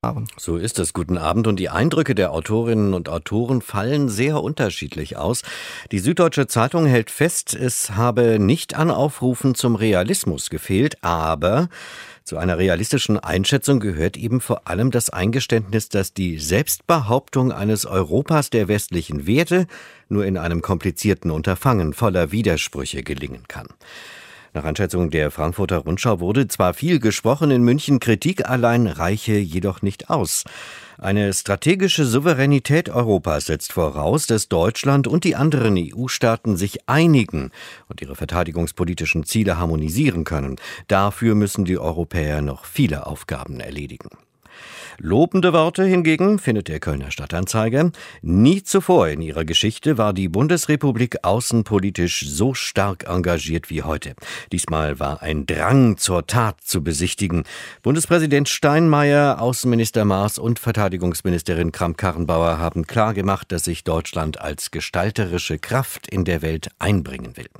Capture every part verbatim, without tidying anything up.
erfahren. So ist es. Guten Abend. Und die Eindrücke der Autorinnen und Autoren fallen sehr unterschiedlich aus. Die Süddeutsche Zeitung hält fest, es habe nicht an Aufrufen zum Realismus gefehlt, aber zu einer realistischen Einschätzung gehört eben vor allem das Eingeständnis, dass die Selbstbehauptung eines Europas der westlichen Werte nur in einem komplizierten Unterfangen voller Widersprüche gelingen kann. Nach Einschätzung der Frankfurter Rundschau wurde zwar viel gesprochen in München, Kritik allein reiche jedoch nicht aus. Eine strategische Souveränität Europas setzt voraus, dass Deutschland und die anderen E U-Staaten sich einigen und ihre verteidigungspolitischen Ziele harmonisieren können. Dafür müssen die Europäer noch viele Aufgaben erledigen. Lobende Worte hingegen findet der Kölner Stadtanzeiger. Nie zuvor in ihrer Geschichte war die Bundesrepublik außenpolitisch so stark engagiert wie heute. Diesmal war ein Drang zur Tat zu besichtigen. Bundespräsident Steinmeier, Außenminister Maas und Verteidigungsministerin Kramp-Karrenbauer haben klargemacht, dass sich Deutschland als gestalterische Kraft in der Welt einbringen will.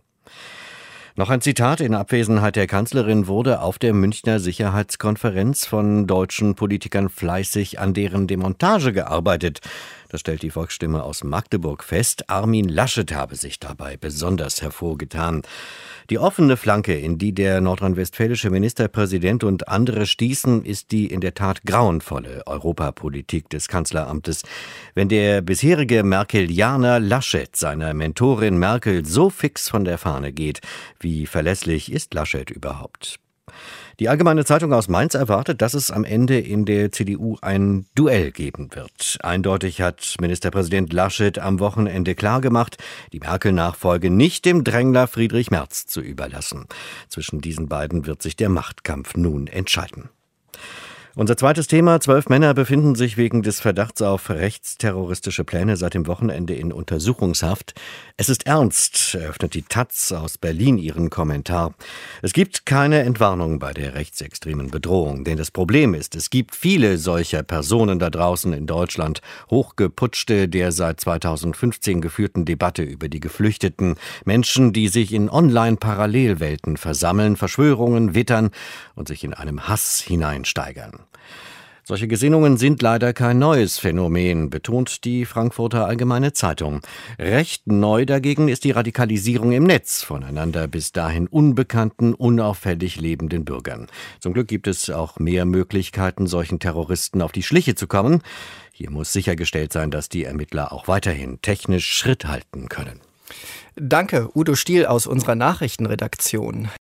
Noch ein Zitat: In Abwesenheit der Kanzlerin wurde auf der Münchner Sicherheitskonferenz von deutschen Politikern fleißig an deren Demontage gearbeitet. Das stellt die Volksstimme aus Magdeburg fest. Armin Laschet habe sich dabei besonders hervorgetan. Die offene Flanke, in die der nordrhein-westfälische Ministerpräsident und andere stießen, ist die in der Tat grauenvolle Europapolitik des Kanzleramtes. Wenn der bisherige Merkelianer Laschet seiner Mentorin Merkel so fix von der Fahne geht, wie verlässlich ist Laschet überhaupt? Die Allgemeine Zeitung aus Mainz erwartet, dass es am Ende in der C D U ein Duell geben wird. Eindeutig hat Ministerpräsident Laschet am Wochenende klargemacht, die Merkel-Nachfolge nicht dem Drängler Friedrich Merz zu überlassen. Zwischen diesen beiden wird sich der Machtkampf nun entscheiden. Unser zweites Thema: Zwölf Männer befinden sich wegen des Verdachts auf rechtsterroristische Pläne seit dem Wochenende in Untersuchungshaft. Es ist ernst, eröffnet die Taz aus Berlin ihren Kommentar. Es gibt keine Entwarnung bei der rechtsextremen Bedrohung, denn das Problem ist, es gibt viele solcher Personen da draußen in Deutschland. Hochgeputschte der seit zweitausendfünfzehn geführten Debatte über die Geflüchteten. Menschen, die sich in Online-Parallelwelten versammeln, Verschwörungen wittern und sich in einem Hass hineinsteigern. Solche Gesinnungen sind leider kein neues Phänomen, betont die Frankfurter Allgemeine Zeitung. Recht neu dagegen ist die Radikalisierung im Netz von einander bis dahin unbekannten, unauffällig lebenden Bürgern. Zum Glück gibt es auch mehr Möglichkeiten, solchen Terroristen auf die Schliche zu kommen. Hier muss sichergestellt sein, dass die Ermittler auch weiterhin technisch Schritt halten können. Danke, Udo Stiel aus unserer Nachrichtenredaktion.